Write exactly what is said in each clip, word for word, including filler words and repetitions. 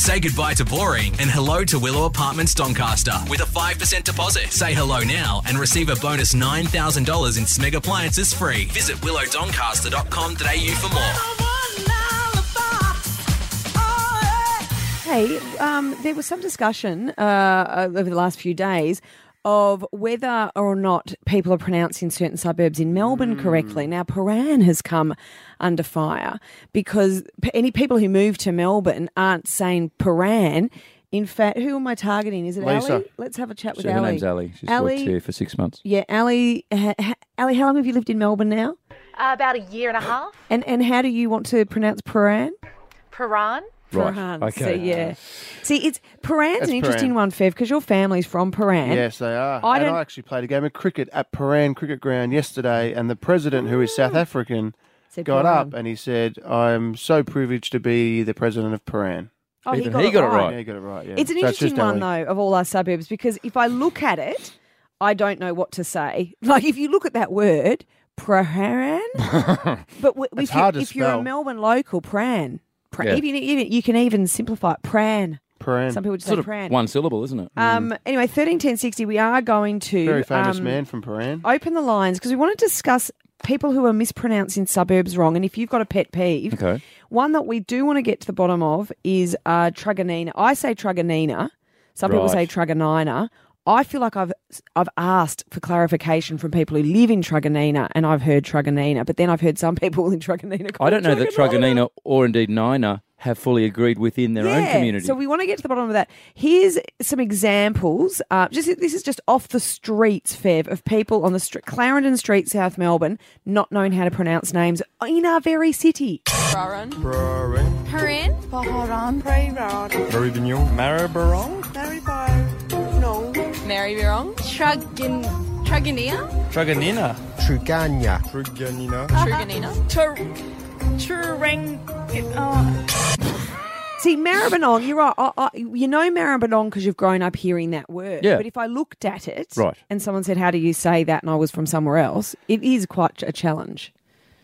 Say goodbye to boring and hello to Willow Apartments Doncaster with a five percent deposit. Say hello now and receive a bonus nine thousand dollars in Smeg appliances free. Visit willow doncaster dot com dot a u for more. Hey, um, there was some discussion uh, over the last few days of whether or not people are pronouncing certain suburbs in Melbourne mm. correctly. Now, Paran has come under fire because p- any people who move to Melbourne aren't saying Paran. In fact, who am I targeting? Is it Lisa. Ali? Let's have a chat with So her Ali. name's Ali. She's Ali, worked here for six months. Yeah, Ali, ha, ha, Ali, how long have you lived in Melbourne now? Uh, about a year and a half. And and how do you want to pronounce Paran? Paran. Right. Paran. Okay. So, yeah. See, it's Paran's That's an interesting Paran. one, Fev, because your family's from Paran. Yes, they are. I and don't- I actually played a game of cricket at Paran Cricket Ground yesterday, and the president, who is South African, Said got Paran. up and he said, I'm so privileged to be the president of Paran. Oh, he Even got, he it, got it right. right. Yeah, he got it right, yeah. It's an So interesting just one, Ali. though, of all our suburbs, because if I look at it, I don't know what to say. Like, if you look at that word, Paran, but w- It's if, you, hard to if you're a spell. Melbourne local, Pran. Pran. Yeah. Even, even, you can even simplify it, Pran. Paran. Some people just Sort say of Pran. one syllable, isn't it? Um, anyway, thirteen ten sixty, we are going to Very famous um, man from Paran. open the lines because we want to discuss people who are mispronouncing suburbs wrong. And if you've got a pet peeve, Okay. one that we do want to get to the bottom of is uh, Truganina. I say Truganina. Some people say Right. Truganina. I feel like I've I've asked for clarification from people who live in Truganina, and I've heard Truganina, but then I've heard some people in Truganina call I don't it know that Truganina or indeed Nina have fully agreed within their own Yeah, community. So we want to get to the bottom of that. Here's some examples. Uh, just this is just off the streets, Fev, of people on the street, Clarendon Street, South Melbourne, not knowing how to pronounce names in our very city. Baron. Paran. Parin. Baharan. Prayron. Maribignon. Marabarong? No. Mary Birong. Trugin. Truganina. Truganina. Truganya. Truganina. Truganina. Tur. Turang. Oh. See, Maribyrnong, you're right. I, I, you know Maribyrnong because you've grown up hearing that word. Yeah. But if I looked at it Right. and someone said, how do you say that? And I was from somewhere else, it is quite a challenge.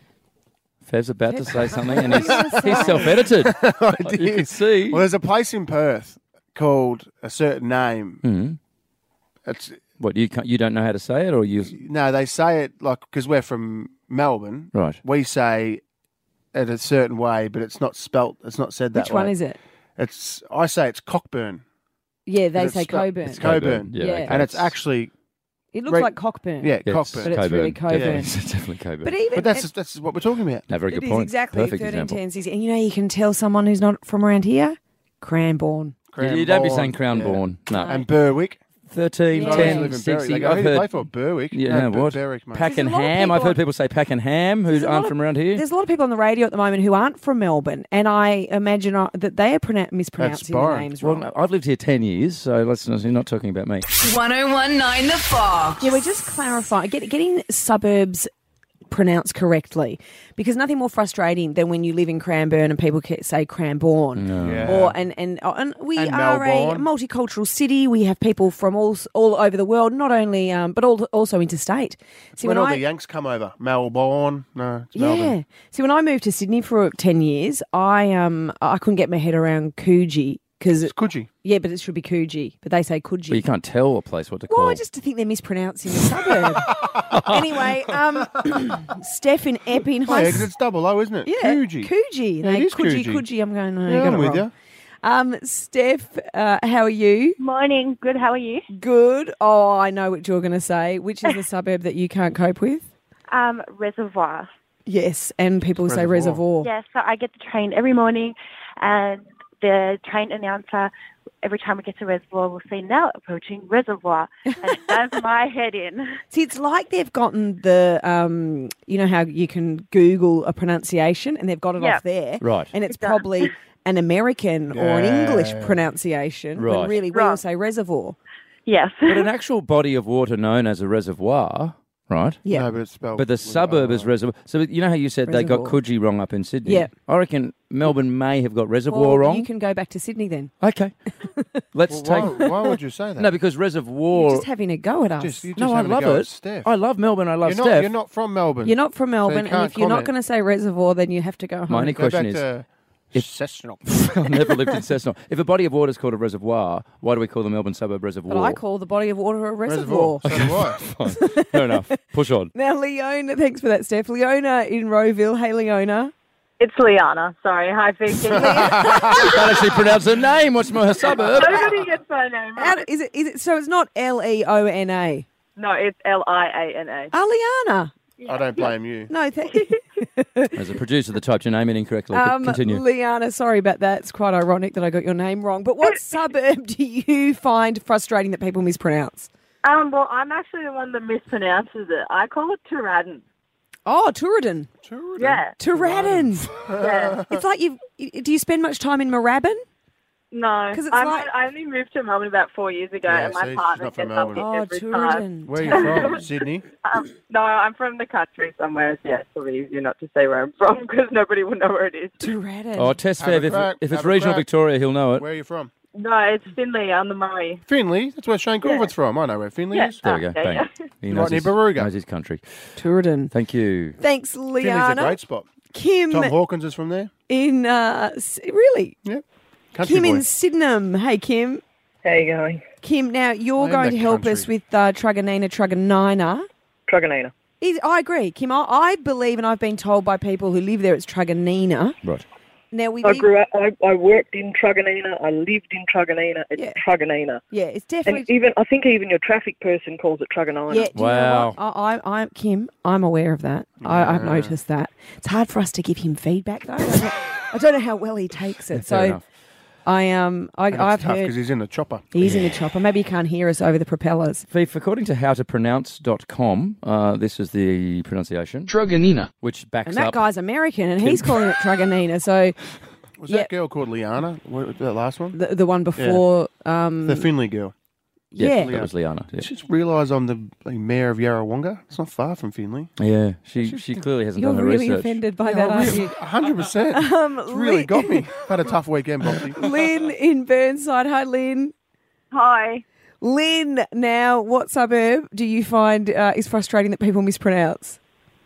Fev's about to say something and he's, he's self-edited. You can see. Well, there's a place in Perth called a certain name. Mhm. It's What, you can't, you don't know how to say it, or you... No, they say it like, because we're from Melbourne, Right. we say it a certain way, but it's not spelt, it's not said that Which way. one is it? It's, I say it's Cockburn. Yeah, they It's say spelt- Coburn. It's Coburn. Yeah, Yeah. okay. And it's actually, It looks Re- like Cockburn. yeah, Yeah, Cockburn. But it's really Coburn. Definitely, it's definitely Coburn. But even But that's it, that's what we're talking about. no, very it good is point. exactly Perfect thirteen example. ten sixty. And you know, you can tell someone who's not from around here, Cranbourne. You, you don't be saying Cranbourne, Crown-born. No. yeah. And Berwick. thirteen, Yeah. I used to ten, live in Berwick. sixty. They go, I've who do you play heard... for? Berwick. Yeah, no, no, what? Berwick, mate. Pack There's and a lot of Ham. I've people- heard people say Pack and Ham who There's a lot aren't of- from around here. There's a lot of people on the radio at the moment who aren't from Melbourne, and I imagine uh, that they are pronoun- mispronouncing the Byron. names Well, wrong. no, I've lived here ten years, so let's you're not talking about me. one oh one point nine The Fox. Yeah, we're just clarifying, get, getting suburbs pronounced correctly, because nothing more frustrating than when you live in Cranbourne and people ca- say Cranbourne. Yeah. Or and and, uh, and we And are Melbourne. a multicultural city. We have people from all all over the world, not only um, but all, also interstate. See, when when all I the Yanks come over, Melbourne. No, it's yeah, Melbourne. see, when I moved to Sydney for ten years, I um I couldn't get my head around Coogee because It's Coogee. yeah, but it should be Coogee, but they say Coogee. Well, you can't tell a place what to Well, call. I just think they're mispronouncing the suburb. Anyway, um, Steph in Epping. Oh, Hi, yeah, 'cause it's double O, isn't it? yeah, Coogee. Coogee. Yeah, it They- is Coogee, Coogee. Coogee. I'm going, no, you Yeah, got I'm it with wrong. you. Um, Steph, uh, how are you? Morning. Good. How are you? Good. Oh, I know what you're going to say. Which is the suburb that you can't cope with? Um, Reservoir. Yes, and people say reservoir. Yeah, so I get the train every morning, and the train announcer, every time we get to Reservoir, will say, now approaching Reservoir. And it does my head in. See, it's like they've gotten the, um, you know how you can Google a pronunciation and they've got it Yeah. off there. Right. And it's It does. probably an American or an Yeah. English pronunciation. When Right. really we all Right. say reservoir. Yes. But an actual body of water known as a reservoir, right? Yeah. No, but it's spelled. But the with suburb O. is reservoir. So you know how you said they got Reservoir. Coogee wrong up in Sydney? Yeah. I reckon Melbourne may have got reservoir Well, wrong. you can go back to Sydney then. Okay. Let's Well, take... why, why would you say that? No, because You're reservoir... just having a go at us. Just- you're just No, I having a love go at it. Steph. I love Melbourne. I love you're, not, Steph. you're not from Melbourne. You're not from Melbourne, you and can't if you're not comment. going to say reservoir, then you have to go home. My only Go question back is, to Cessnock. I've never lived in Cessnock. If a body of water is called a reservoir, why do we call the Melbourne suburb reservoir? But I call the body of water a reservoir. Reservoir. So do I. Fine. Fair enough. Push on. Now, Leona, thanks for that, Steph. Leona in Rowville. Hey, Leona. It's Liana. Sorry. Hi, Vicky. Can't actually pronounce her name. What's my hersuburb? Nobody gets my name How, right. is it? Is it? So it's not L E O N A. No, it's L I A N A. Oh, Liana. I don't blame you. No, thank As a producer that typed your name in incorrectly. But um, continue. Liana, sorry about that. It's quite ironic that I got your name wrong. But what suburb do you find frustrating that people mispronounce? Um, well, I'm actually the one that mispronounces it. I call it Tooradin. Oh, Tooradin. Tooradin. Yeah. Tooradin. Yeah. It's like you. Do you spend much time in Moorabbin? No, 'Cause it's I'm, like- I only moved to Melbourne about four years ago, Yeah, and my see, she's partner not from gets up Melbourne. Oh, every time. Tooradin. Where are you from? Sydney? Um, no, I'm from the country somewhere. Yeah, it's probably easier not to say where I'm from because nobody will know where it is. Tooradin. Oh, test Have a Fev. If, crack, if it's have a regional crack. Victoria, he'll know it. Where are you from? No, it's Finley on the Murray. Finley? That's where Shane Corbett's from. I know where Finley Yeah. is. There we go. Okay, Bang. yeah. He Right knows near his, Baruga. knows his country. Tooradin. Thank you. Thanks, Finley's Liana. a great spot. Kim Tom Hawkins is from there. in uh, S- really. Yep. Country Kim boy. in Sydenham. Hey, Kim. How you going? Kim, now you're I am going that to help country. us with uh, Truganina Truganina. Truganina. Is, I agree, Kim. I, I believe, and I've been told by people who live there, it's Truganina. Right. Now we I live, grew up, I, I worked in Truganina, I lived in Truganina, it's Yeah. Truganina. yeah, it's And definitely. even, I think even your traffic person calls it Truganina. Yeah, do you know Wow. what? I, I, I, Kim, I'm aware of that. I, I've noticed that. It's hard for us to give him feedback, though. I don't know, I don't know how well he takes it. Fair so enough. I um, I, And it's I've tough heard because he's in the chopper. he's in the chopper. Maybe you can't hear us over the propellers. Fief, according to how to pronounce dot com, uh, this is the pronunciation, Truganina. which backs And that up. guy's American, and he's calling it Truganina. So Was Yeah. that girl called Liana? What was that last one? the the one before, um, The Finley girl. yeah, yeah. that was Liana. Yeah, I just realised I'm the like, mayor of Yarrawonga. It's not far from Finley. yeah. She she clearly hasn't you're done her really research. offended by that, aren't you? one hundred percent. Um, It's really Lynn- got me. Had a tough weekend, Boxy. Lynn in Burnside. Hi, Lynn. Hi. Lynn, now, what suburb do you find uh, is frustrating that people mispronounce?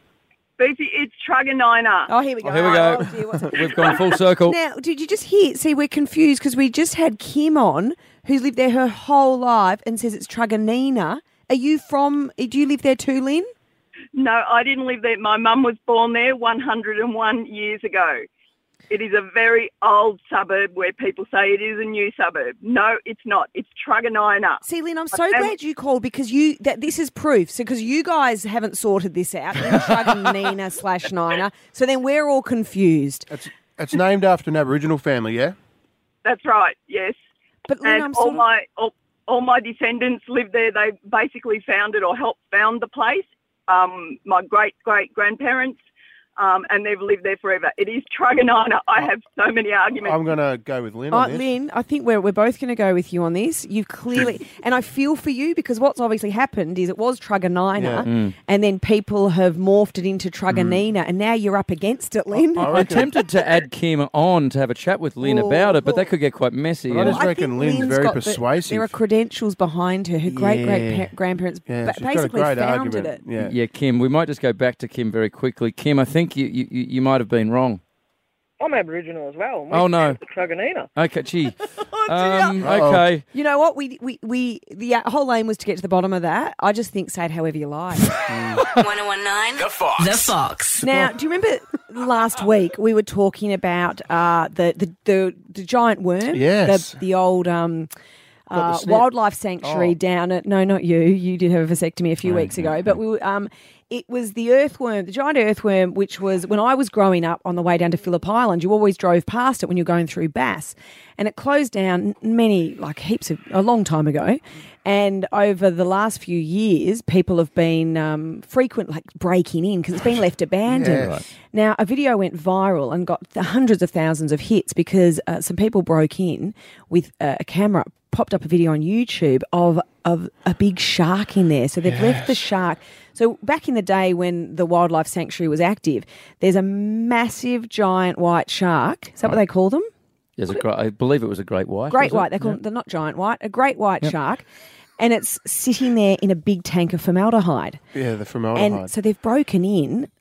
Beefy, it's Truganina. Oh, here we go. Oh, here we go. Oh, dear, what's it? We've gone full circle. Now, did you just hear? See, we're confused because we just had Kim on, who's lived there her whole life and says it's Truganina. Are you from, do you live there too, Lynn? No, I didn't live there. My mum was born there one hundred and one years ago. It is a very old suburb where people say it is a new suburb. No, it's not. It's Truganina. See, Lynn, I'm so Okay. glad you called because you that this is proof. So, because you guys haven't sorted this out, you're Truganina slash Nina. So then we're all confused. It's, it's named after an Aboriginal family, yeah? That's right, yes. But Lynn, And I'm all sort of, my all, all my descendants lived there. They basically founded or helped found the place. Um, my great-great-grandparents, um, and they've lived there forever. It is Truganina. I have so many arguments. I'm going to go with Lynn Oh, on this. Lynn, I think we're we're both going to go with you on this. You've clearly, and I feel for you because what's obviously happened is it was Truganina, Yeah. Mm. and then people have morphed it into Truganina, and now you're up against it, Lynn. I I'm reckon, tempted to add Kim on to have a chat with Lynn Oh, about it, but oh. that could get quite messy. I and- just reckon think Lynn's Lynn's very got the- persuasive. there are credentials behind her. Her great great Yeah. pa- grandparents yeah, ba- she's got a basically great founded argument. it. Yeah. Yeah, Kim, we might just go back to Kim very quickly. Kim, I think you, you, you might have been wrong. I'm Aboriginal as well. and we Oh, no. pronounce it Truganina. Okay, gee. Oh, um, Uh-oh. okay. You know what? We we we the uh, whole aim was to get to the bottom of that. I just think say it however you like. one oh one nine The Fox. The Fox. Now, do you remember last week we were talking about uh, the, the the the giant worm? Yes. The, the old um, Got the uh, snip. wildlife sanctuary Oh. down at no, not you. You did have a vasectomy a few weeks ago, but we were, um, it was the earthworm, the giant earthworm, which was when I was growing up on the way down to Phillip Island. You always drove past it when you're going through Bass, and it closed down many like heaps of a long time ago. And over the last few years, people have been um, frequent like breaking in because it's been left abandoned. Yeah. Right. Now, a video went viral and got th- hundreds of thousands of hits because uh, some people broke in with uh, a camera, popped up a video on YouTube of of a big shark in there. So they've left the shark. So back in the day when the wildlife sanctuary was active, there's a massive giant white shark. Is that what they call them? There's a great, I believe it was a great white. Great was it? white. They call them, they're not giant white, a great white shark. And it's sitting there in a big tank of formaldehyde. Yeah, the formaldehyde. And so they've broken in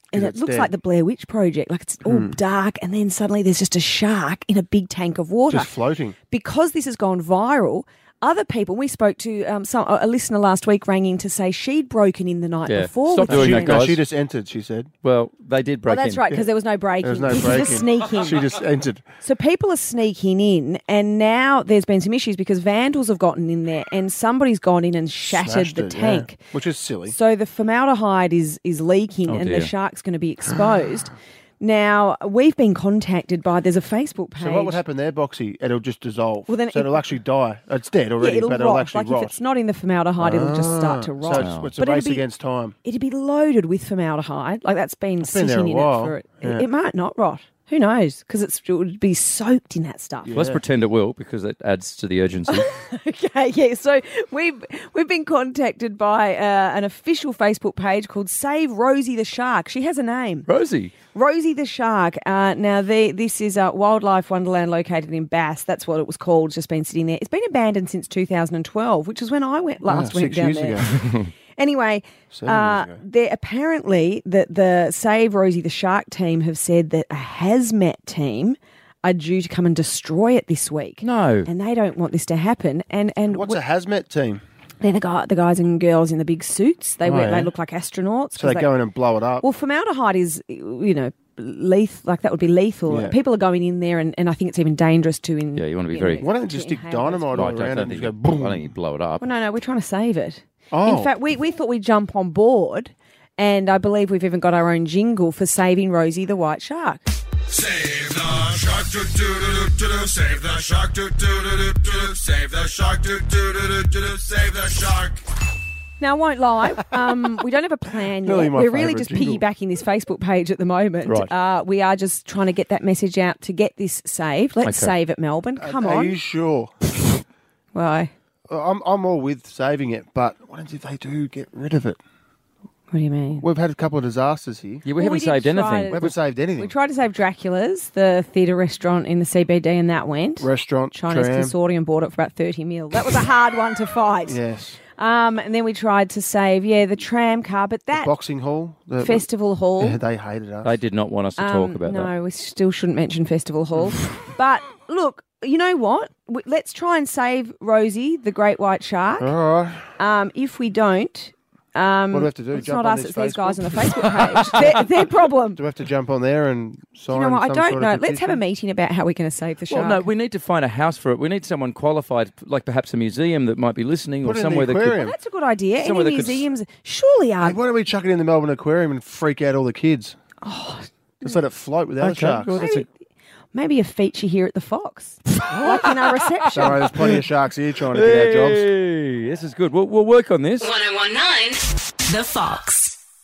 and it it's looks dead. like the Blair Witch Project. Like it's all dark, and then suddenly there's just a shark in a big tank of water. Just floating. Because this has gone viral, other people, we spoke to um, some, a listener last week rang in to say she'd broken in the night Yeah. before. Stop with doing She, that, friends. no, guys. she just entered, she said. Well, they did break Oh, that's in. right, because there was no breaking. There was no You could breaking. just sneak in. She just entered. So people are sneaking in, and now there's been some issues because vandals have gotten in there, and somebody's gone in and shattered Smashed the it, yeah. tank. Which is silly. So the formaldehyde is is leaking, Oh, and dear. the shark's going to be exposed. Now we've been contacted by. There's a Facebook page. So what would happen there, Boxy? It'll just dissolve. Well, then so it- it'll actually die. It's dead Yeah, already, it'll but rot. it'll actually like rot. if it's not in the formaldehyde, it'll just start to Ah, rot. So it's, it's a But it'll race be- against time. It'd be loaded with formaldehyde. Like that's been been sitting there a in while. it for it. Yeah. It might not rot. Who knows? Because it would be soaked in that stuff. Let's pretend it will because it adds to the urgency. Okay, yeah. So we've we've been contacted by uh, an official Facebook page called Save Rosie the Shark. She has a name, Rosie. Rosie the Shark. Uh, now, the, this is a wildlife wonderland located in Bass. That's what it was called. It's just been sitting there. It's been abandoned since two thousand twelve, which is when I went last. Ah, went six down years there. ago. Anyway, Seven uh, years ago. there apparently that the Save Rosie the Shark team have said that a hazmat team are due to come and destroy it this week. No. And they don't want this to happen. And and What's w- a hazmat team? they're the, guy, the guys and girls in the big suits. They Oh, wear, yeah. they look like astronauts. So they 'cause go in and blow it up. Well, formaldehyde is, you know, lethal. Like that would be lethal. Yeah. People are going in there, and, and I think it's even dangerous to. In, Yeah, you wanna be know, very- Why don't they just to stick inhale those dynamite Right, all I don't, around don't and think just you, go boom? I think you blow it up. Well, no, no, we're trying to save it. Oh. In fact, we, we thought we'd jump on board, and I believe we've even got our own jingle for saving Rosie the white shark. Save the shark, do do do do do. Save the shark, do do do do do. Save the shark, do do do do do. Save the shark. Now, I won't lie, um, we don't have a plan Really yet. my We're really favourite just jingle. piggybacking this Facebook page at the moment. Right. Uh, we are just trying to get that message out to get this saved. Let's Okay. save it, Melbourne. Come Are on. you sure? Why? I'm I'm all with saving it, but what if they do get rid of it? What do you mean? We've had a couple of disasters here. Yeah, we Well, haven't we did saved try anything. We haven't saved anything. We tried to save Dracula's, the theatre restaurant in the C B D, and that went. Restaurant, Chinese tram. consortium bought it for about thirty mil. That was a hard one to fight. Yes. Um, and then we tried to save, yeah, the tram car, but that Boxing hall. The, festival hall. Yeah, they hated us. They did not want us to talk um, about no, that. we still shouldn't mention festival hall. But look, you know what? We- Let's try and save Rosie, the great white shark. All right. Um, if we don't, um, What do we have to do? It's Jump not on us; this it's these guys on Facebook? the Facebook page. their, their problem. Do we have to jump on there and sign You know what? I some don't sort know. of Let's have a petition? meeting about how we're going to save the shark. Well, no, we need to find a house for it. We need someone qualified, like perhaps a museum that might be listening, Put or it in the somewhere that aquarium. Well, that's a good idea. Somewhere Any that could s- museums surely are. Hey, why don't we chuck it in the Melbourne Aquarium and freak out all the kids? Oh, just let it float with the other Okay, sharks. well, that's a- Maybe, maybe a feature here at the Fox, like in our reception. Don't worry, there's plenty of sharks here trying to get our jobs. Hey, this is good. We'll, we'll work on this. one oh one nine The Fox.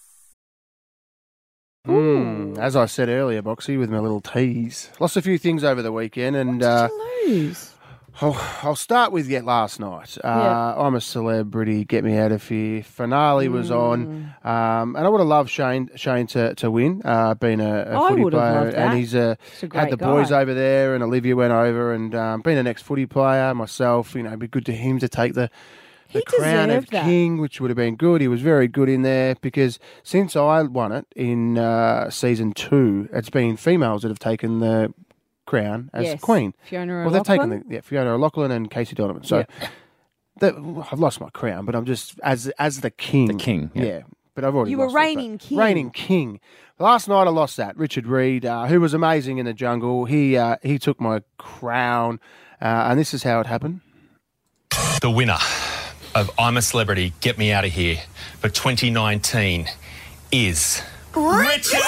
Mm, as I said earlier, Boxy, with my little tease. Lost a few things over the weekend, and uh, Lose. I'll, I'll start with yet last night. Uh, Yeah. I'm a celebrity, get me out of here. Finale was on, Mm. um, and I would have loved Shane Shane to, to win, uh, being a, a I footy would have player. loved that. And he's uh, He's a had great the boys guy. over there, and Olivia went over, and um, being an ex-footy player myself, you know, it'd be good to him to take the the He crown of deserved that. king, which would have been good. He was very good in there because since I won it in uh, season two, it's been females that have taken the crown as Yes. queen. Fiona Well, they've taken O'Loughlin. the yeah, Fiona O'Loughlin and Casey Donovan. So that, I've lost my crown, but I'm just as as the king. The king, yeah. But I've already You were lost it, but- reigning king. Reigning king. Last night I lost that. Richard Reed, uh, who was amazing in the jungle, he uh, he took my crown, uh, and this is how it happened. The winner of I'm a Celebrity, Get Me Out of Here for twenty nineteen is Richard.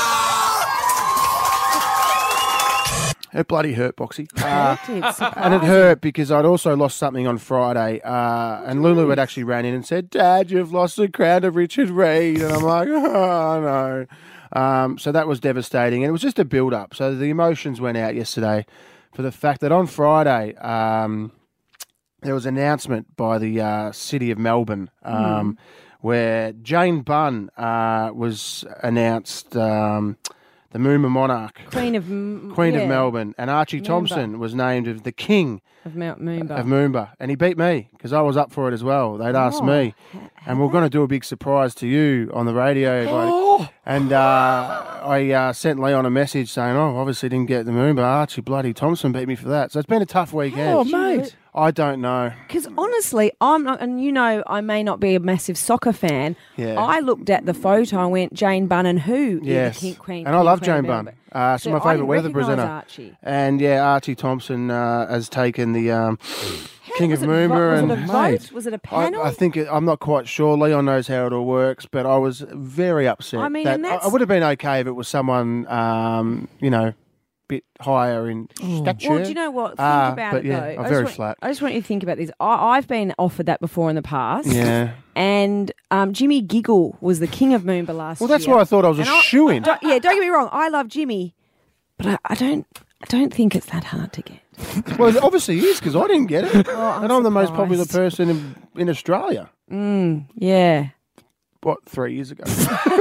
It bloody hurt, Boxy. Uh, It did, and it surprising. hurt because I'd also lost something on Friday. Uh, and Lulu had actually ran in and said, Dad, you've lost the crown of Richard Reed. And I'm like, oh, no. Um, so that was devastating. And it was just a build-up. So the emotions went out yesterday for the fact that on Friday um, there was an announcement by the uh, City of Melbourne um, where Jane Bunn uh, was announced um, the Moomba Monarch. Queen of M- Queen yeah, of Melbourne, and Archie Moomba. Thompson was named as the King of Mount Moomba. of Moomba, and he beat me because I was up for it as well. They'd asked Oh, me. h- and we're going to do a big surprise to you on the radio. Oh. Like, and uh, I uh, sent Leon a message saying, oh, obviously didn't get the moon, but Archie bloody Thompson beat me for that. So it's been a tough weekend. Oh, mate. I don't know. Because honestly, I'm not, and you know, I may not be a massive soccer fan. Yeah. I looked at the photo and went, Jane Bunn, who Yes. is the King Queen? And I King love Queen Jane of Bunn. Melbourne. Uh, she's So my I favourite didn't weather recognise presenter. Archie. And yeah, Archie Thompson uh, has taken the um, King Was of it vo- Moomba. Was and it a vote? Was it a I, panel? I think it, I'm not quite sure. Leon knows how it all works, but I was very upset. I mean, that and I, that's- I would have been okay if it was someone, um, you know, bit higher in stature. Well, do you know what? Think Ah, about but it, yeah, though. I'm I just very want- flat. I just want you to think about this. I, I've been offered that before in the past. Yeah. And um, Jimmy Giggle was the King of Moomba last Well, that's year. why I thought I was a And I- shoo-in. don't- Yeah, don't get me wrong. I love Jimmy, but I, I don't. I don't think it's that hard to get. Well, it obviously is because I didn't get it, Oh, I'm and I'm the most surprised. popular person in, in Australia. Mm, yeah. What, three years ago?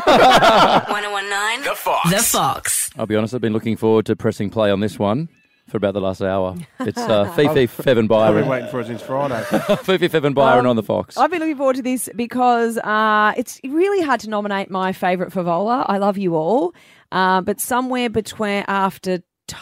one oh one nine The Fox. The Fox. I'll be honest, I've been looking forward to pressing play on this one for about the last hour. It's uh, Fifi, Fev and I've been Byron. waiting for it since Friday. Fifi, Fev and Byron Um, on the Fox. I've been looking forward to this because uh, it's really hard to nominate my favourite Favola. I love you all. Uh, but somewhere between after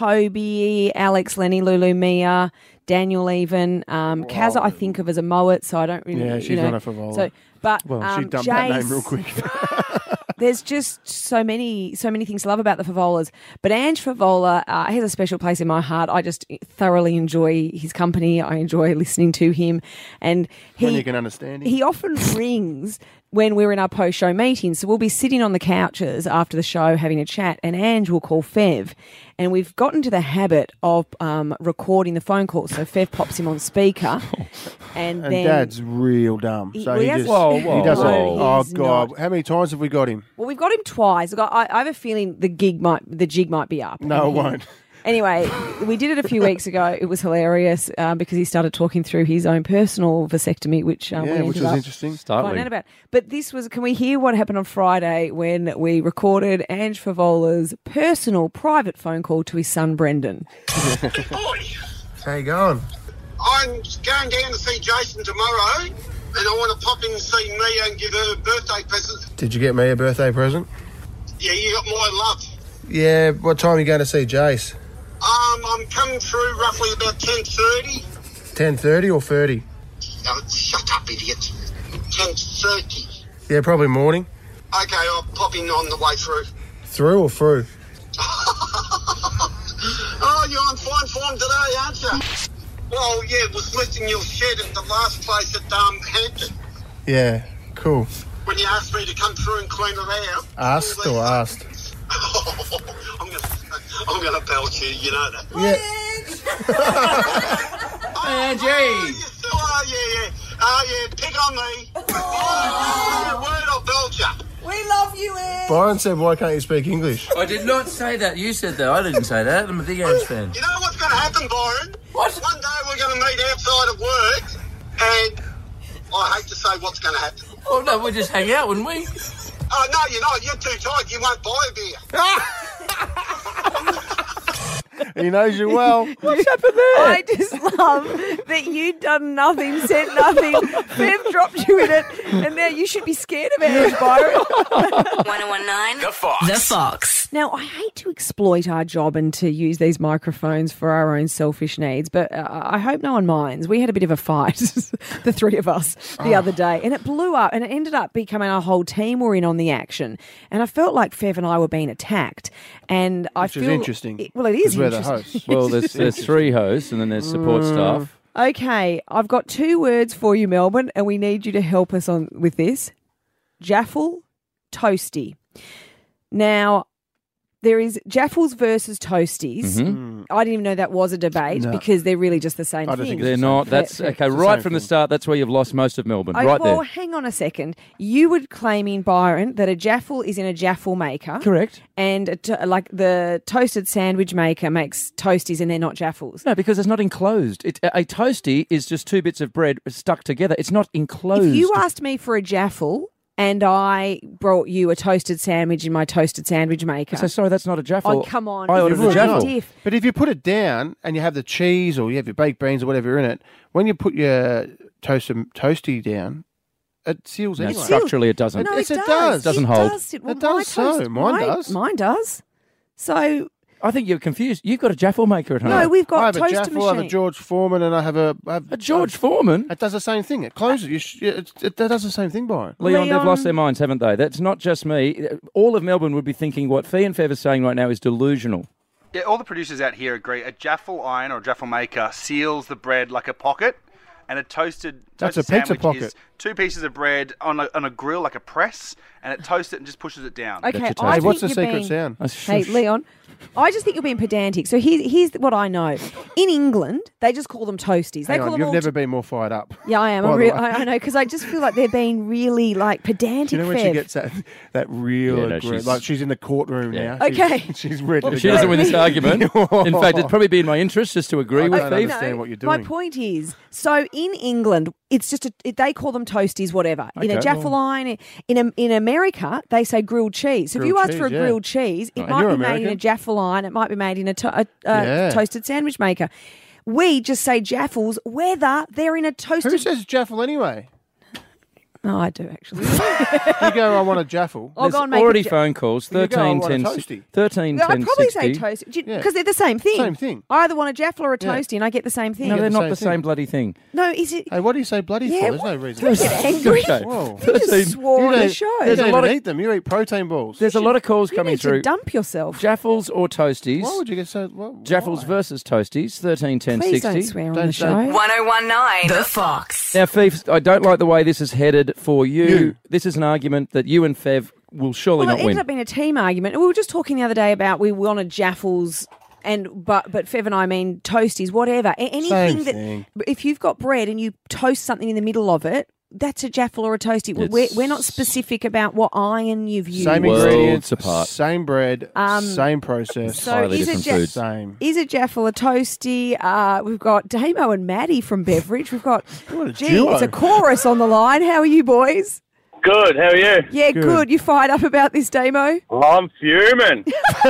Toby, Alex, Lenny, Lulu, Mia, Daniel even, um, Kaz I think of as a Moet, so I don't really, Yeah, you she's know. not a Favola. So, but Well, um, she dumped that name Jace- real quick. There's just so many, so many things to love about the Favolas. But Ange Favola uh, has a special place in my heart. I just thoroughly enjoy his company. I enjoy listening to him, and he When you can understand him. he often rings when we're in our post-show meetings. So we'll be sitting on the couches after the show having a chat, and Ange will call Fev. And we've gotten to the habit of um, recording the phone call. So Fev pops him on speaker, and, And then Dad's real dumb. He- So well, he he has- just Whoa, he whoa, doesn't. whoa. Oh He's God! not. How many times have we got him? well, we've got him twice. Look, I, I have a feeling the gig might, the jig might be up. No, it And he- won't. Anyway, we did it a few weeks ago. It was hilarious uh, because he started talking through his own personal vasectomy, which um, we Yeah, ended which was up interesting. finding Startling. out about. But this was, can we hear what happened on Friday when we recorded Ange Favola's personal private phone call to his son Brendan? How you going? I'm going down to see Jason tomorrow, and I want to pop in and see Mia and give her a birthday present. Did you get me a birthday present? Yeah, you got my love. Yeah. What time are you going to see Jace? Um, I'm coming through roughly about ten thirty. Ten thirty or thirty? Oh, shut up, idiot. ten thirty. Yeah, probably morning. Okay, I'll pop in on the way through. Through or through? Oh, you're on fine form today, aren't you? Well, yeah, was lifting your shed at the last place at um, Hampton Yeah. Cool. when you asked me to come through and clean it out. Asked or asked? I'm gonna, I'm gonna belt you, you know that. Yeah. Angie! Oh, you still are, yeah, yeah. Oh, yeah, pick on me. Oh, word, I'll belt you. We love you, Ed. Byron said, "Why can't you speak English?" I did not say that. You said that. I didn't say that. I'm a big Ange fan. You know what's going to happen, Byron? What? One day we're going to meet outside of work, and I hate to say what's going to happen. Oh, no, we'll just hang out, wouldn't we? Oh, no, you're not. You're too tight. You won't buy a beer. He knows you well. What's happened there? I just love that you'd done nothing, said nothing. Fev dropped you in it, and now you should be scared of Ange, Byron. one oh one nine The Fox. The Fox. Now, I hate to exploit our job and to use these microphones for our own selfish needs, but uh, I hope no one minds. We had a bit of a fight, the three of us, the Oh. other day, and it blew up, and it ended up becoming our whole team were in on the action. And I felt like Fev and I were being attacked. And I Which feel is interesting. It, well, it is 'cause we're the interesting. hosts. Well, there's, there's three hosts and then there's support staff. Okay, I've got two words for you, Melbourne, and we need you to help us on with this. Jaffle, toasty. Now, there is Jaffles versus Toasties. Mhm. I didn't even know that was a debate No. because they're really just the same I thing. don't think They're It's the not. same That's thing. okay. It's the Right same from the thing. start, that's where you've lost most of Melbourne. Okay, right well, there. hang on a second. You were claiming, Byron, that a Jaffle is in a Jaffle maker. Correct. And a to- like the toasted sandwich maker makes toasties and they're not Jaffles. No, because it's not enclosed. It, a toasty is just two bits of bread stuck together. It's not enclosed. If you asked me for a Jaffle and I brought you a toasted sandwich in my toasted sandwich maker. So sorry, that's not a jaffle. Oh, come on. I It's ordered really a jaffle. diff. But if you put it down and you have the cheese or you have your baked beans or whatever in it, when you put your toast toasty down, it seals No, anyway. structurally it doesn't. No, Yes, it it does. does. Doesn't it hold. Does. It, well, It does my so. toast- Mine my- does. Mine does. So I think you're confused. You've got a Jaffle maker at home. no, we've I got have a toaster Jaffle, I have a machine. George Foreman, and I have a... I have, a George Foreman? It does the same thing. It closes. You sh- it, it, that does the same thing, Byron. Leon, they've Leon- lost their minds, haven't they? That's not just me. All of Melbourne would be thinking what Fee and Fev are saying right now is delusional. Yeah, all the producers out here agree. A Jaffle iron or a Jaffle maker seals the bread like a pocket, and a toasted, That's toasted a pizza sandwich pocket. is two pieces of bread on a, on a grill like a press, and it toasts it and just pushes it down. Okay, That's I Hey, what's the think you're secret being- sound? Hey, Leon, I just think you're being pedantic. So here, here's what I know. In England, they just call them toasties. They Hang call on, them you've all never been more fired up. Yeah, I am. by I'm the real, way. I, I know, because I just feel like they're being really like pedantic. You know when Fev. she gets that that real Yeah, no, aggre- she's- like she's in the courtroom Yeah. now. She's, Okay. she's ready to She go. doesn't win this argument. In fact, it'd probably be in my interest just to agree I with don't Fee. understand what you're My doing. point is, so in England, it's just a, it, they call them toasties, whatever. In a Okay. Jaffle line, in a, in America, they say grilled cheese. So if Grilled you ask for a cheese, yeah. grilled cheese, it And might you're be made in a American. Jaffle line. It might be made in a, to, a, a Yeah. toasted sandwich maker. We just say Jaffles, whether they're in a Who toasted. says Jaffle anyway? No, I do actually. You go, I want a Jaffle. I'll go and make Already a Ja- phone calls. You go, I thirteen want a ten toasty. thirteen No, I'd ten probably say sixty. toast because Yeah. they're the same thing. Same thing. I either want a Jaffle or a Yeah. toasty, and I get the same thing. No, get they're the not same the thing. same bloody thing. No, is it? Hey, what do you say bloody Yeah, for? There's what- no reason. Don't get angry. Okay. Whoa. You just thirteen swore on don't- the show. You There's a don't lot even of- eat them. You eat protein balls. There's a lot of calls You coming need through. to dump yourself. Jaffles or toasties? Why would you get so... What, Jaffles why? versus toasties. thirteen ten Please don't sixty. swear on Don't the say- show. one oh one nine The Fox. Now, Fev, I don't like the way this is headed for you. You. This is an argument that you and Fev will surely Well, not it ended win. up being a team argument. We were just talking the other day about we wanted Jaffles, and but but Fev and I mean toasties, whatever. A- Anything Same that thing. if you've got bread and you toast something in the middle of it, that's a Jaffle or a toasty. We're, It's- we're not specific about what iron you've used. Same Worlds ingredients, apart. same bread, Um, same process. So Highly is it different Ja- food. Same. Is it Jaffle a toasty? Uh, we've got Damo and Maddie from Beverage. We've got What a gee, duo. it's a chorus on the line. How are you boys? Good, how are you? Yeah, Good. good. You fired up about this, Damo? I'm fuming.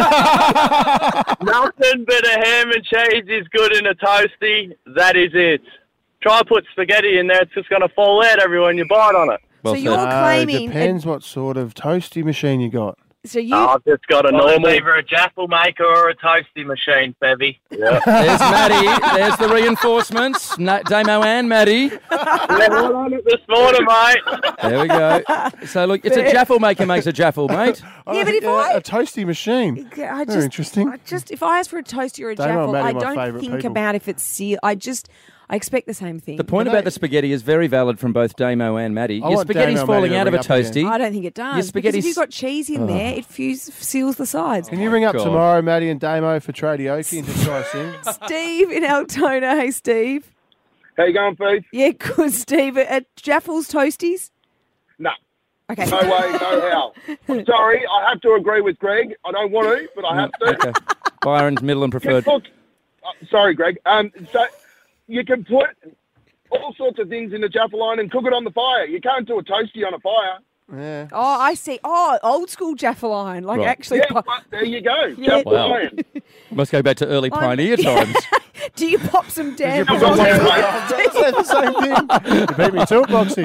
Nothing but a ham and cheese is good in a toasty. That is it. Try to put spaghetti in there, it's just going to fall out every when you bite on it. Well So said. you're Uh, claiming- depends what sort of toasty machine you got. So you Oh, I've just got a Well, normal... it's either a Jaffle maker or a toasty machine, Bevy. Yeah. There's Maddie. There's the reinforcements. Na- Damo and Maddie. Yeah, well on it this morning, mate. There we go. So, look, it's a Jaffle maker makes a Jaffle, mate. Yeah, but if Uh, I- a toasty machine. Yeah, I Very just, interesting. I just if I ask for a toasty or a Damo and Jaffle, Maddie I are my don't favourite think people. about if it's sealed. I just I expect the same thing. The point about the spaghetti is very valid from both Damo and Maddie. I Your want spaghetti's Damo and falling Maddie to out of a ring up again. toasty. I don't think it does. Your Because if spaghetti's- you've got cheese in Oh. there, it fuse, seals the sides. Can you ring up God. tomorrow, Maddie and Damo, for Tradioki and just try us in? Steve in Altona. Hey, Steve. How you going, Pete? Yeah, good, Steve. At Jaffle's Toasties? No. Okay. No way, no how. I'm sorry, I have to agree with Greg. I don't want to, but I have to. Okay. Byron's middle and Yeah, preferred. look, uh, sorry, Greg. Um, so you can put all sorts of things in the Jaffle line and cook it on the fire. You can't do a toasty on a fire. Yeah. Oh, I see. Oh, old school Jaffle iron. Like Right. actually. Yeah, but there you go. Yeah. Jaffle Wow. iron. Must go back to early I'm- pioneer times. Do you pop some damn It's the same thing. You beat me to it, Boxy.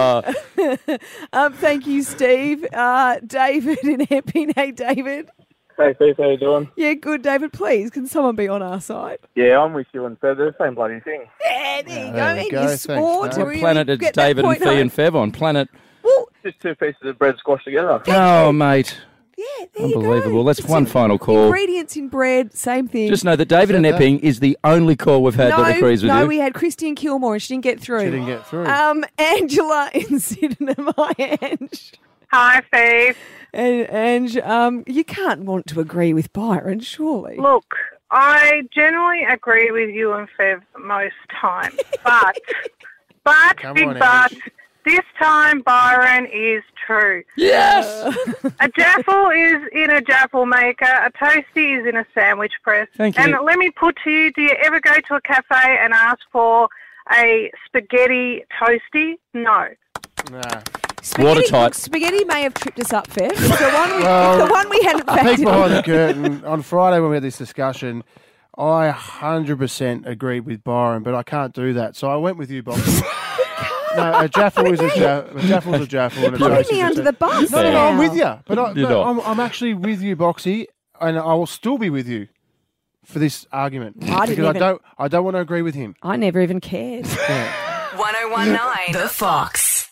Uh, um, thank you, Steve. Uh, David in Epping. Hey, David. Hey, Steve, how you doing? Yeah, good, David. Please, can someone be on our side? Yeah, I'm with you and Fed. They're the same bloody thing. Yeah, there you Yeah, go. there we And go. you Thanks, swore mate. to What really planet it's get that David and point Fee home. and Fev on? Planet. Well, Just two pieces of bread squashed together. Oh, mate. yeah, there you Unbelievable. go. Let's It's one in- final call. Ingredients in bread, same thing. Just know that David and Said that. Epping is the only call we've had no, that agrees with no, you. we had Christian Kilmore and she didn't get through. She didn't get through. Um, Angela in Sydenham. Hi, Ange. Hi, Steve. And Ange, um, you can't want to agree with Byron, surely. Look, I generally agree with you and Fev most times, but, but, Come big on, but, Ange. this time Byron is true. Yes! A Jaffle is in a Jaffle maker, a toasty is in a sandwich press. Thank And you. let me put to you, do you ever go to a cafe and ask for a spaghetti toasty? No. Nah. Spaghetti, Watertight. Spaghetti may have tripped us up, Fev. It's the one we, Well, the one we hadn't Peek factored behind the in. curtain. On Friday when we had this discussion, I one hundred percent agreed with Byron, but I can't do that. So I went with you, Boxy. no, a jaffle is a jaffle. A jaffle's a jaffle. And a Putting toast me is a under toast. the bus No, no, no, I'm now. with you. But I, You're no, not. I'm, I'm actually with you, Boxy, and I will still be with you for this argument. I didn't because I even- don't, I don't want to agree with him. I never even cared. one oh one point nine The Fox.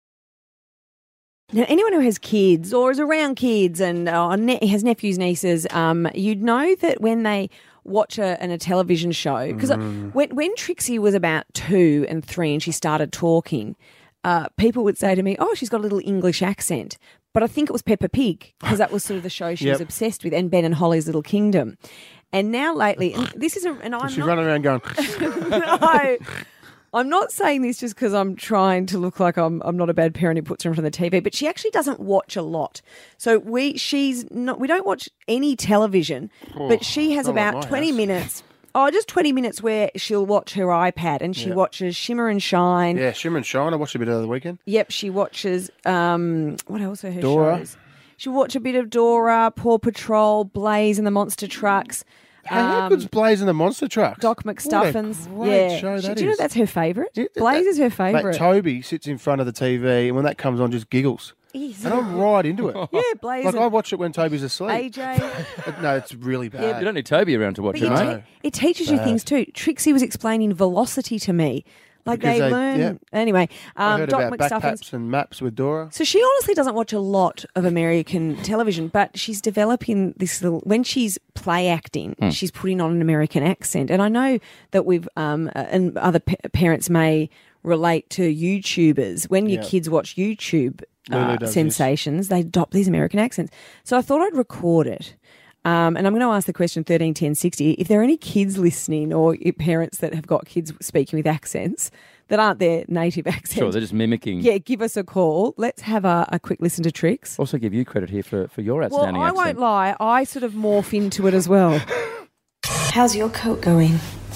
Now, anyone who has kids or is around kids and uh, ne- has nephews, nieces, um, you'd know that when they watch a, an, a television show, because Mm. when, when Trixie was about two and three and she started talking, uh, people would say to me, oh, she's got a little English accent. But I think it was Peppa Pig because that was sort of the show she was Yep. obsessed with, and Ben and Holly's Little Kingdom. And now lately, and this is a, and I'm She's not, running around going, no, I'm not saying this just because I'm trying to look like I'm I'm not a bad parent who puts her in front of the T V, but she actually doesn't watch a lot. So we she's not we don't watch any television, Oh, but she has not like about my twenty house. minutes. Oh, just twenty minutes where she'll watch her iPad and she Yeah. watches Shimmer and Shine. yeah, Shimmer and Shine. I watched a bit of the weekend. Yep, she watches um what else are her Dora. shows? She'll watch a bit of Dora, Paw Patrol, Blaze and the Monster Trucks. Hey, how good's Blaze and the Monster Trucks? Doc McStuffins. What a great yeah. show that Do you know is. that's her favourite? Yeah, Blaze that- is her Mate, favourite. Toby sits in front of the T V, and when that comes on, just giggles. He's- And I'm right into it. Yeah, Blaze. Like, and I watch it when Toby's asleep. A J. No, it's really bad. You don't need Toby around to watch But it, you mate. te- it teaches you Bad. things too. Trixie was explaining velocity to me. Like Because they, they- learn. yeah. Anyway, I um, heard Doc about McStuffins. backpaps and maps with Dora. So she honestly doesn't watch a lot of American television, but she's developing this little. When she's play acting, Hmm. she's putting on an American accent, and I know that we've um, uh, and other pa- parents may relate to YouTubers. When your Yeah. kids watch YouTube Lulu uh, does this. sensations, they adopt these American accents. So I thought I'd record it. Um, and I'm going to ask the question thirteen ten sixty. If there are any kids listening or parents that have got kids speaking with accents that aren't their native accent, Sure, they're just mimicking. yeah, give us a call. Let's have a, a quick listen to Trix. Also give you credit here for, for your Well, outstanding I accent. won't lie. I sort of morph into it as well. How's your coat going?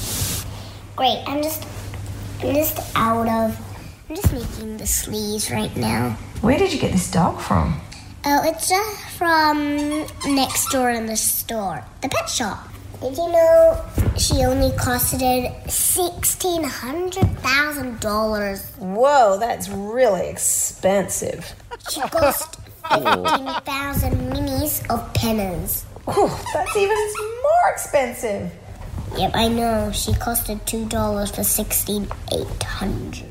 Great. I'm just, I'm just out of, I'm just making the sleeves right now. Where did you get this dog from? Oh, it's just from next door in the store, the pet shop. Did you know she only costed sixteen hundred thousand dollars? Whoa, that's really expensive. She cost fifteen thousand minis of pennies. Oh, that's even more expensive. Yep, I know. She costed two dollars for sixteen eight hundred.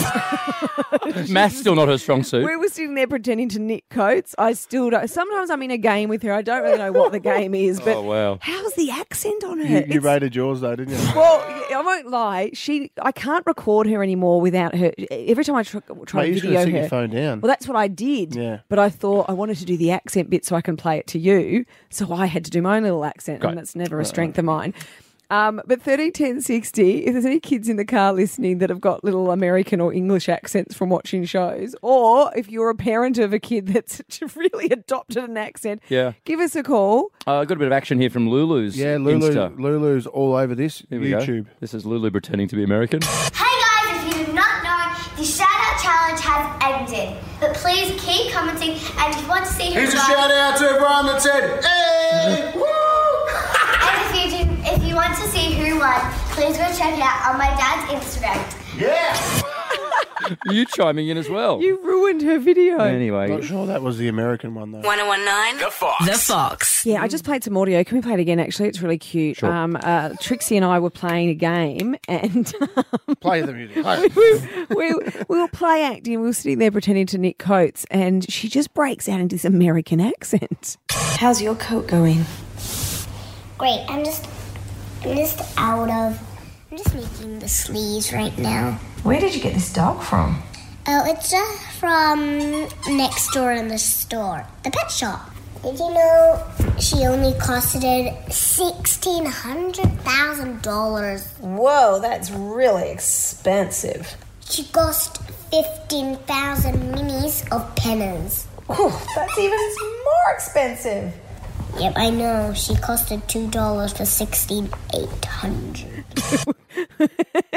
Math's still not her strong suit. We were sitting there pretending to knit coats. I still don't. Sometimes I'm in a game with her. I don't really know what the game is, but Oh, wow. how's the accent on her? You, you It's- rated yours, though, didn't you? Well, I won't lie. She, I can't record her anymore without her. Every time I try, try Mate, to you should video have set her. your phone down. Well, that's what I did. Yeah. But I thought I wanted to do the accent bit so I can play it to you. So I had to do my own little accent, Great. and that's never a strength of mine. Um, but thirteen ten sixty, if there's any kids in the car listening that have got little American or English accents from watching shows, or if you're a parent of a kid that's really adopted an accent, Yeah. give us a call. Uh, I got a bit of action here from Lulu's Yeah, Lulu, Insta. Lulu's all over this Here we go. YouTube. This is Lulu pretending to be American. Hey guys, if you do not know, the shout out challenge has ended. But please keep commenting, and if you want to see who Here's a won- shout out to everyone that said, hey! Woo! And if you do, if you want to see who won, please go check it out on my dad's Instagram. Yeah! You chiming in as well. You ruined her video. Anyway. Not sure that was the American one, though. one oh one point nine The Fox. The Fox. Yeah, I just played some audio. Can we play it again? Actually, it's really cute. Sure. Um, uh, Trixie and I were playing a game, and Play the music. Play it. we, we, we were play acting. We were sitting there pretending to knit coats, and she just breaks out into this American accent. How's your coat going? Great. I'm just, I'm just out of, I'm just making the sleeves right now. Where did you get this dog from? Oh, it's just from next door in the store, the pet shop. Did you know she only costed sixteen hundred thousand dollars? Whoa, that's really expensive. She cost fifteen thousand minis of pennies. Oh, that's even more expensive. Yep, I know. She costed two dollars for sixteen eight hundred.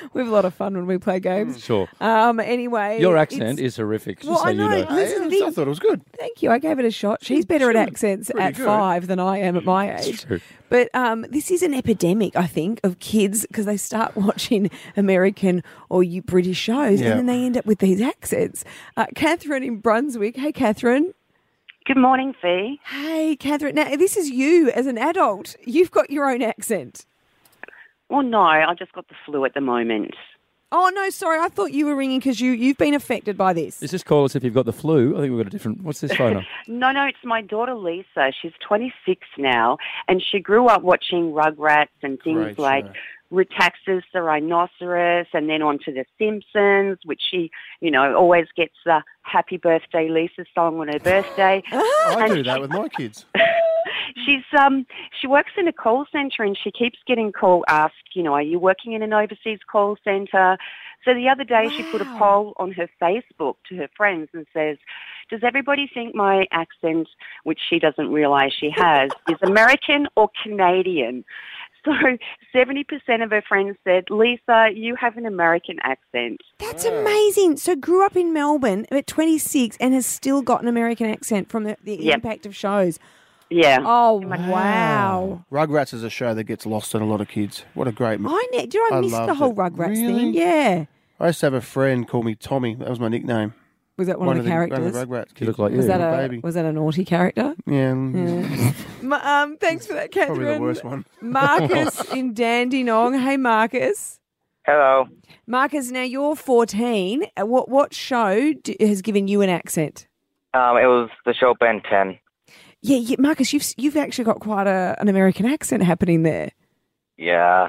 We have a lot of fun when we play games. Sure. Um. Anyway, Your accent it's- is horrific, just Well, so I you know. know. Listen, I the- thought it was good. Thank you. I gave it a shot. She's better at accents Pretty at good. five than I am at my age. true. But um, this is an epidemic, I think, of kids because they start watching American or you British shows Yeah. and then they end up with these accents. Uh, Catherine in Brunswick. Hey, Catherine. Good morning, Fee. Hey, Catherine. Now, this is you as an adult. You've got your own accent. Well, no, I just got the flu at the moment. Oh, no, sorry. I thought you were ringing because you, you've been affected by this. Is this call us if you've got the flu? I think we've got a different... What's this phone? No, no, it's my daughter Lisa. She's twenty-six now, and she grew up watching Rugrats and things Great like show. Ritaxis the Rhinoceros, and then on to The Simpsons, which she, you know, always gets the Happy Birthday Lisa song on her birthday. I And do that with my kids. She's um she works in a call centre and she keeps getting call asked, you know, are you working in an overseas call centre? So the other day she put a poll on her Facebook to her friends and says, does everybody think my accent, which she doesn't realise she has, is American or Canadian? So seventy percent of her friends said, Lisa, you have an American accent. That's amazing. So grew up in Melbourne at twenty-six and has still got an American accent from the, the Yep. impact of shows. Yeah. Oh, wow. Rugrats is a show that gets lost on a lot of kids. What a great... I ne- do you know I, missed the loved whole it. Rugrats Really? thing? Yeah. I used to have a friend call me Tommy. That was my nickname. Was that one, of the characters? One of the Rugrats kids. look like was you. that a baby. was that a naughty character? Yeah. Yeah. Ma- um, thanks for that, Catherine. Probably the worst one. Marcus in Dandenong. Hey, Marcus. Hello. Marcus, now you're fourteen. Uh, What what show d- has given you an accent? Um, it was the show Ben ten. Yeah, yeah, Marcus, you've you've actually got quite a, an American accent happening there. Yeah.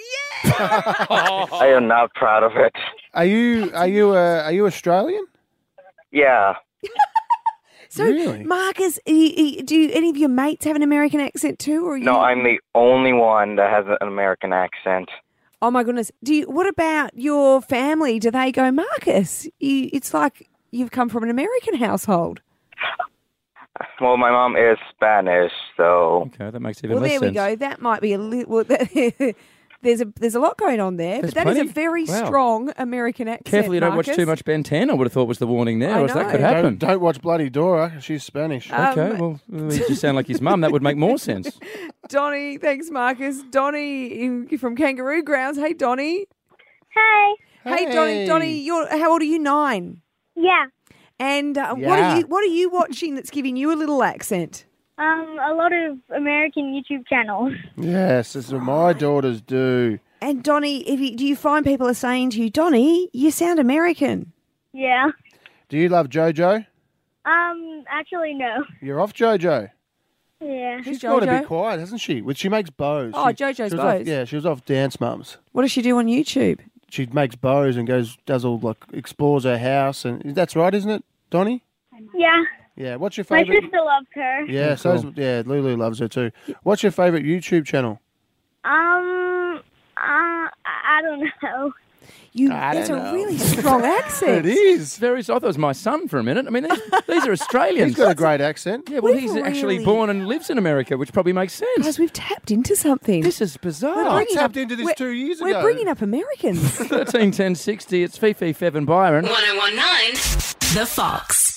I am not proud of it. Are you are you uh, are you Australian? Yeah. So, Really? Marcus, y- y- do any of your mates have an American accent too, or are you? No, I'm the only one that has an American accent. Oh my goodness! Do you? What about your family? Do they go, Marcus? You, it's like you've come from an American household. Well, my mom is Spanish, so... Okay, that makes even Well, less there sense. we go. That might be a little. Well, there's a there's a lot going on there, There's but that is plenty. a very Wow. strong American accent. Careful you don't Marcus. watch too much Ben ten, I would have thought was the warning there, I or else that know. could happen. Don't, don't watch Bloody Dora. She's Spanish. Um, Okay, well, you just sound like his mum. That would make more sense. Donnie, thanks, Marcus. Donnie in, from Kangaroo Grounds. Hey, Donnie. Hey. Hey, Donnie. Hey. Donnie, you're how old are you? Nine. Yeah. And uh, what Yeah. are you what are you watching that's giving you a little accent? Um, a lot of American YouTube channels. Yes, that's what my daughters do. And Donnie, if you, do you find people are saying to you, Donnie, you sound American? Yeah. Do you love JoJo? Um, actually, no. You're off JoJo. Yeah. Who's She's got to JoJo? be quiet, hasn't she? Well, she makes bows. Oh, She- JoJo's she was bows. Off, yeah, she was off Dance Mums. What does she do on YouTube? She makes bows and goes, does all like explores her house, and that's right, isn't it, Donnie? Yeah. Yeah. What's your My favourite? sister loves her. Yeah, Oh, so cool. yeah, Lulu loves her too. What's your favourite YouTube channel? Um, uh, I don't know. You, I that's don't a know. really strong accent. It is. Very. I thought it was my son for a minute. I mean, these, these are Australians. He's got a great accent. Yeah, well, We've he's actually really- born and lives in America, which probably makes sense. Guys, we've tapped into something. This is bizarre. We're I bringing tapped up- into this we're- two years We're ago. bringing up Americans. thirteen ten sixty. It's Fifi, Fev and Byron. one oh one nine The Fox.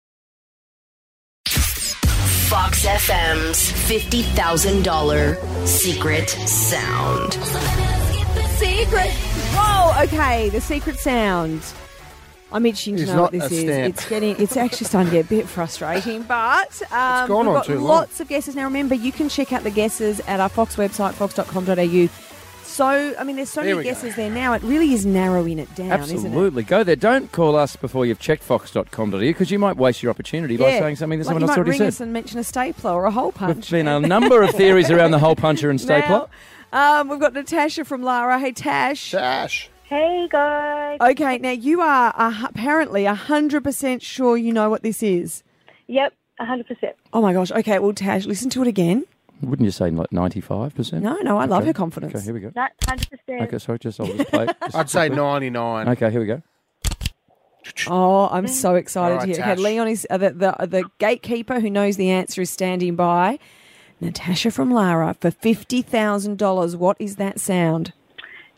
Fox F M's fifty thousand dollars secret sound. Secret. Whoa. Okay, the secret sound. I'm itching to It's know what not this a is. stamp. It's getting. It's actually starting to get a bit frustrating, but um, gone we've on got too long. lots of guesses now. Remember, you can check out the guesses at our Fox website, fox dot com dot a u. So, I mean, there's so Here many we go. guesses there now. It really is narrowing it down, isn't it? Absolutely. Go there. Don't call us before you've checked fox dot com dot a u because you might waste your opportunity by saying something that like someone you else might already ring said. us and mention a stapler or a hole punch. There's been a number of theories around the hole puncher and stapler. Now, um, we've got Natasha from Lara. Hey, Tash. Tash. Hey, guys. Okay, now you are uh, apparently one hundred percent sure you know what this is. Yep, one hundred percent. Oh, my gosh. Okay, well, Tash, listen to it again. Wouldn't you say like ninety-five percent? No, no, I love Okay. her confidence. Okay, here we go. Not one hundred percent. Okay, sorry, just I'll just play it. Just I'd say quickly. ninety-nine. Okay, here we go. Oh, I'm so excited All right, to hear. Okay, Tash. Leon is uh, the, the the gatekeeper who knows the answer is standing by. Natasha from Lara for fifty thousand dollars. What is that sound?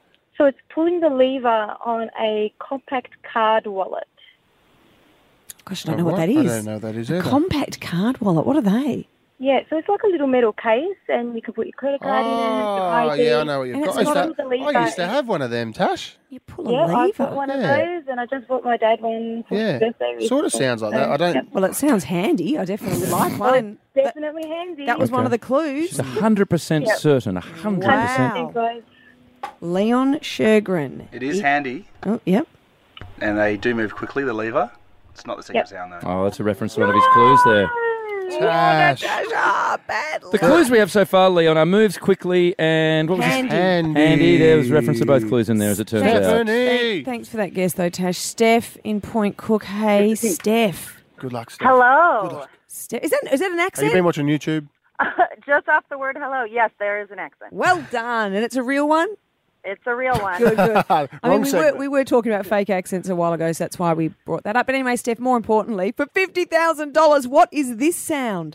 So it's pulling the lever on a compact card wallet. Gosh, I don't Oh, know what what? that I is. don't know what that is A either. compact card wallet. What are they? Yeah, so it's like a little metal case, and you can put your credit card in it, your Oh, I D. yeah, I know what you've and got. it's I used, got to, the lever. I used to have one of them, Tash. You pull a Yeah, I lever. got one of Yeah. those, and I just bought my dad one for Yeah. his birthday. Sort of recently. sounds like that. I So, don't. yep. Well, it sounds handy. I definitely would like one. And Definitely handy. that was one Okay. of the clues. She's one hundred percent Yep. certain. one hundred percent. Wow. Guys. Leon Shergren. It is He- handy, Oh, yep. and they do move quickly, the lever. It's not the secret Yep. sound, though. Oh, that's a reference to one of his clues there. Tash. Ah, bad. The clues we have so far, Leon, are moves quickly and what was Handy. this? Handy. Handy. There was reference to both clues in there, as it turns out. Stephanie. Thank- thanks for that guess, though, Tash. Steph in Point Cook. Hey, Steph. Good luck, Steph. Hello. Steph. Is that is that an Have you accent? been watching YouTube? Just off the word hello. Yes, there is an accent. Well done. And it's a real one? It's a real one. Good, good. I mean, Wrong we were, segment. we were talking about fake accents a while ago, so that's why we brought that up. But anyway, Steph, more importantly, for fifty thousand dollars, what is this sound?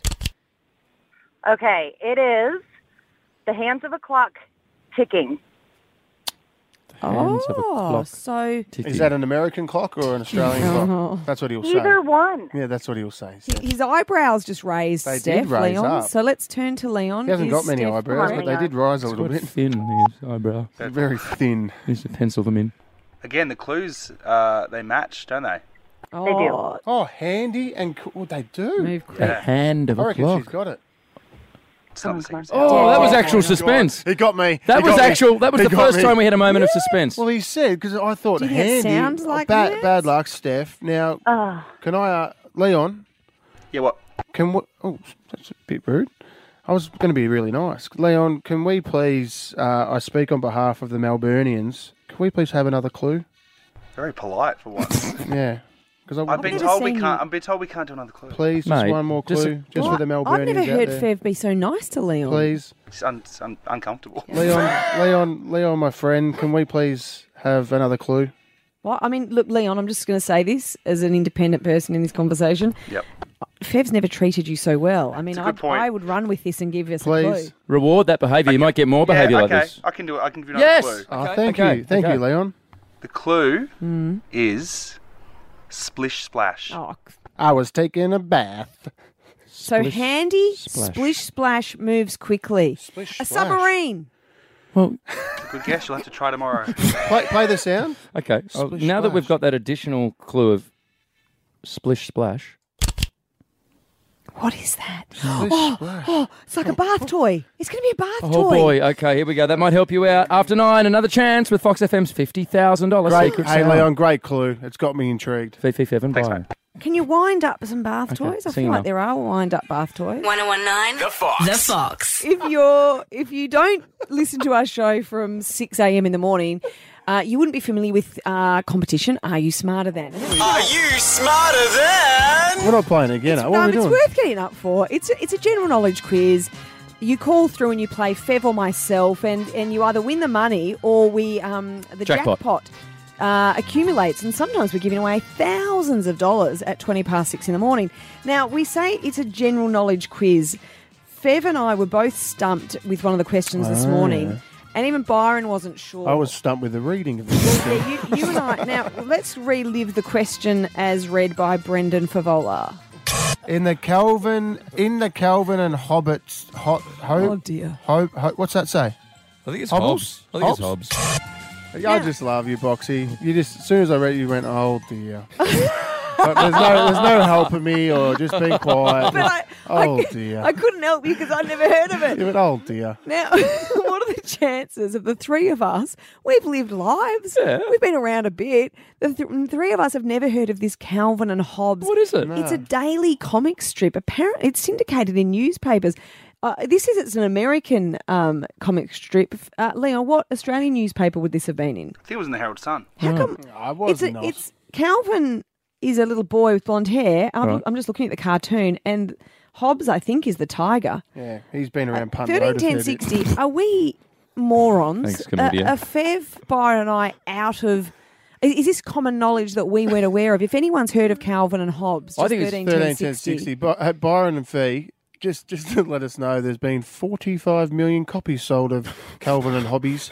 Okay, it is the hands of a clock ticking. Hands of a Oh, clock. so ticking. Is that an American clock or an Australian Oh. clock? That's what he'll say. Either one. Yeah, that's what he'll say. his eyebrows just raised, They Steph, did raise Leon. up. So let's turn to Leon. He hasn't Is got many Steph eyebrows, but correct? they did rise a It's little quite bit. thin, his eyebrow. They're very thin. Needs to pencil them in. Again, the clues, uh, they match, don't they? Oh, They do. Oh, handy and cool. Well, they do. Move quick. The Yeah. hand of I a reckon clock. she's got it. It's not the secret sound. Oh, that was Yeah. actual suspense. He got me. That He was got me. actual. That was He the got first me. time we had a moment of suspense. Well, he said, because I thought Do you think it handy. sounds like bad, that? bad luck, Steph. Now, Oh. can I, uh, Leon, Yeah, what? can we, oh, that's a bit rude. I was going to be really nice. Leon, can we please, uh, I speak on behalf of the Melburnians, can we please have another clue? Very polite for once. Yeah. Because I've been never told we seen can't. you- I've been told we can't do another clue. Please, just Mate, one more just- clue, just, Well, for the Melburnians I've never out heard there. Fev be so nice to Leon. Please. It's, un- it's un- uncomfortable. Leon, Leon, Leon, my friend, can we please have another clue? Well, I mean, look, Leon, I'm just going to say this as an independent person in this conversation. Yep. Fev's never treated you so well. I mean, It's a good I, point. I would run with this and give us a Please. clue. Reward that behaviour. You might get more behaviour yeah, like okay. this. I can do it. I can give you another Yes. clue. Oh, Okay, thank okay, you. Thank okay. you, Leon. The clue Mm. is splish splash. Oh, I was taking a bath. so Splish, handy, splash. splish splash moves quickly. Splish, a splash. submarine. Well, Good guess. You'll have to try tomorrow. Play, play the sound. okay. Oh, Splish, now that we've splash. got that additional clue of splish splash. What is that? Splish, Oh, splash. oh, it's like a bath toy. It's going to be a bath Oh toy. boy. Okay, here we go. That might help you out. After nine, another chance with Fox F M's fifty thousand dollars Great. secret Hey, sound. Leon, great clue. It's got me intrigued. Fifi Feven, Thanks, bye. mate. Can you wind up some bath Okay, toys? I sing feel like now. there are wind up bath toys. one oh one nine The Fox. The Fox. If you're if you don't listen to our show from six a.m. in the morning, uh, you wouldn't be familiar with uh, competition. Are you smarter than? Are you smarter than? We're not playing again. What are Um, we it's doing? worth getting up for. It's a, it's a general knowledge quiz. You call through and you play Fev or myself, and, and you either win the money or we um, the Jackpot. jackpot, uh, accumulates, and sometimes we're giving away thousands of dollars at twenty past six in the morning. Now we say it's a general knowledge quiz. Fev and I were both stumped with one of the questions this Ah. morning, and even Byron wasn't sure. I was stumped with the reading of the question. Yeah, you, you and I. Now let's relive the question as read by Brendan Favola. In the Calvin, in the Calvin and Hobbits, ho, ho, Oh, dear. Ho, ho, what's that say? I think it's Hobbles? Hobbs. I think it's Hobbs? Hobbs. I just love you, Boxy. You just, as soon as I read it, you went, oh dear. But there's no, there's no helping me or just being quiet. But I, oh I, dear. I couldn't help you because I'd never heard of it. You went, oh dear. Now, what are the chances of the three of us? We've lived lives. Yeah. We've been around a bit. The th- three of us have never heard of this Calvin and Hobbes. What is it? It's a daily comic strip. Apparently, it's syndicated in newspapers. Uh, this is it's an American um, comic strip. Uh, Leon, what Australian newspaper would this have been in? I think it was in the Herald Sun. How come? I was It's, a, not. it's Calvin is a little boy with blonde hair. I'm, Right. I'm just looking at the cartoon, and Hobbes, I think, is the tiger. Yeah, he's been around Punt Thirteen Road a ten fair bit. sixty. Are we morons? Thanks, comedian. Are, are Fev, Byron, and I out of? Is, is this common knowledge that we weren't aware of? If anyone's heard of Calvin and Hobbes, I just think it's thirteen thirteen ten ten sixty. sixty. But uh, Byron and Fee, just just to let us know, there's been forty-five million copies sold of Calvin and Hobbies.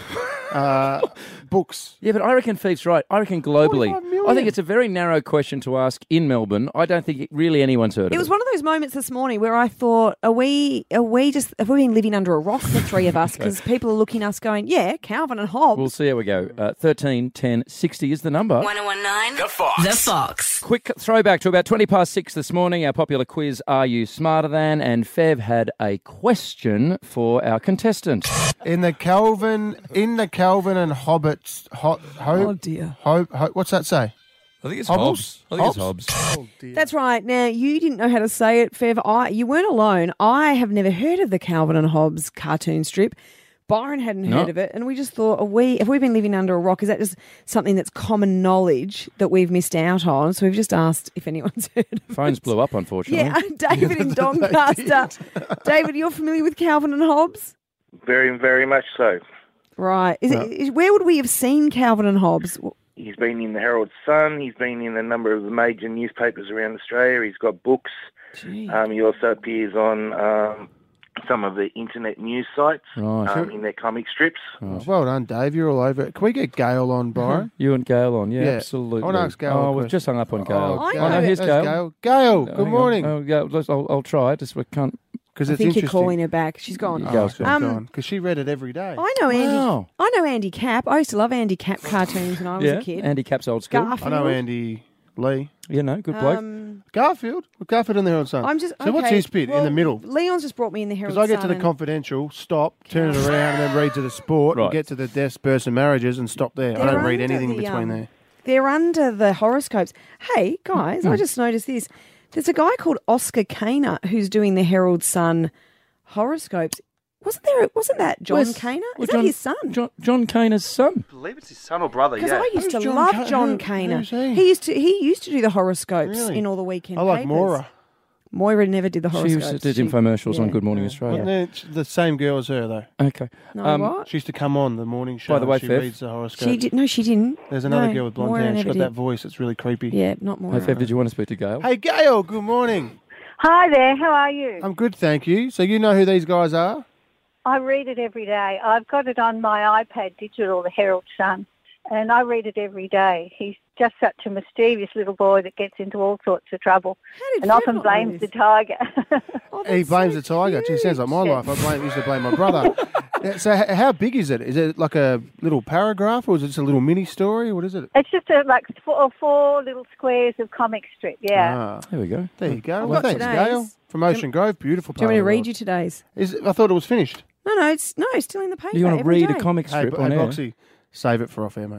Uh, books. Yeah, but I reckon Feef's right. I reckon globally. forty-five million. I think it's a very narrow question to ask in Melbourne. I don't think really anyone's heard of it. It was one of those moments this morning where I thought, are we, are we just, have we been living under a rock, the three of us? Because people are looking at us going, yeah, Calvin and Hobbes. We'll see how we go. Uh, thirteen ten sixty is the number. one oh one nine The Fox. The Fox. Quick throwback to about twenty past six this morning, our popular quiz, Are You Smarter Than? And Fev had a question for our contestant. In the Calvin, in the Calvin and Hobbits, ho, ho, Oh, dear. Ho, ho, what's that say? I think it's Hobbles? Hobbs. I think it's Hobbs. Oh, dear. That's right. Now, you didn't know how to say it, Fev. I, you weren't alone. I have never heard of the Calvin and Hobbes cartoon strip. Byron hadn't No. heard of it, and we just thought, are we, have we been living under a rock? Is that just something that's common knowledge that we've missed out on? So we've just asked if anyone's heard of Phones it. blew up, unfortunately. Yeah, David in Doncaster. David, you're familiar with Calvin and Hobbes? Very, very much so. Right. Is it, is, where would we have seen Calvin and Hobbes? He's been in the Herald Sun. He's been in a number of the major newspapers around Australia. He's got books. Um, he also appears on um, some of the internet news sites Right. um, in their comic strips. Oh, well done, Dave. You're all over it. Can we get Gail on, Byron? You and Gail on, yeah, Yeah. absolutely. I wanna ask Gail a Oh, we've question. just hung up on Gail. Oh, I Oh, know. no, here's There's Gail. Gail. Gail, Oh, good hang on. morning. Oh, yeah, let's- I'll, I'll try. Just we can't. Because I it's think you're interesting. calling her back. She's gone. Oh, Gail's Um, gone. Because she read it every day. I know Andy. Wow. I know Andy Cap. I used to love Andy Cap cartoons when I was Yeah, a kid. Andy Cap's old school. Garfield. I know Andy Lee. You know, good bloke. Um, Garfield. Garfield in the Herald Sun. I'm just. So what's okay, his bit well, in the middle? Leon's just brought me in the Herald Because I get to Sun the and- confidential, stop, turn it around, and then read to the sport, Right. and get to the deaths, births, and marriages, and stop there. I They're don't read under anything the, between um, there. They're under the horoscopes. Hey guys, Hmm. I just noticed this. There's a guy called Oscar Kaner who's doing the Herald Sun horoscopes. Wasn't there? Wasn't that John Where's- Kaner? well, Is that John- his son? John, John Kaner's son. I believe it's his son or brother, Because yeah. I used to Who's John love Ka- John who- Kaner. who's he? He used to. He used to do the horoscopes Really? in all the weekend I like papers. Moira. Moira never did the She horoscopes. used to did She- infomercials on yeah. Good Morning Oh. Australia. Wasn't it the same girl as her, though? Okay. No, Um, what? She used to come on the morning show. By the way, and she Fev- reads the horoscope. She did. No, she didn't. There's another No, girl with blonde Moira hair. She's never got did. that voice. It's really creepy. Yeah, not Moira. Hey, Fev, did you want to speak to Gail? Hey, Gail, good morning. Hi there, how are you? I'm good, thank you. So you know who these guys are? I read it every day. I've got it on my iPad digital, the Herald Sun, and I read it every day. He's just such a mischievous little boy that gets into all sorts of trouble did and Fev often not know blames this? the tiger. Oh, He that's blames so the tiger. Gee, sounds like my cute. life. I blame, used to blame my brother. Yeah, so h- how big is it? Is it like a little paragraph, or is it just a little mini story? What is it? It's just a, like four, four little squares of comic strip, yeah. Ah, There we go. there you go. I've Well, got thanks, today's. Gail. From Ocean Grove, beautiful. Do you want me to part of the read world. you today's? Is it, I thought it was finished. No, no, it's no, it's still in the paper. You want to every read a day. comic Hey, strip b- on hey air? Boxy, save it for off air, mate.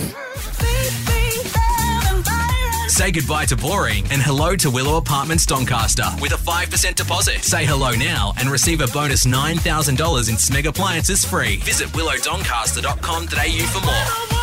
Say goodbye to boring and hello to Willow Apartments Doncaster with a five percent deposit. Say hello now and receive a bonus nine thousand dollars in Smeg appliances free. Visit willow doncaster dot com dot a u for more.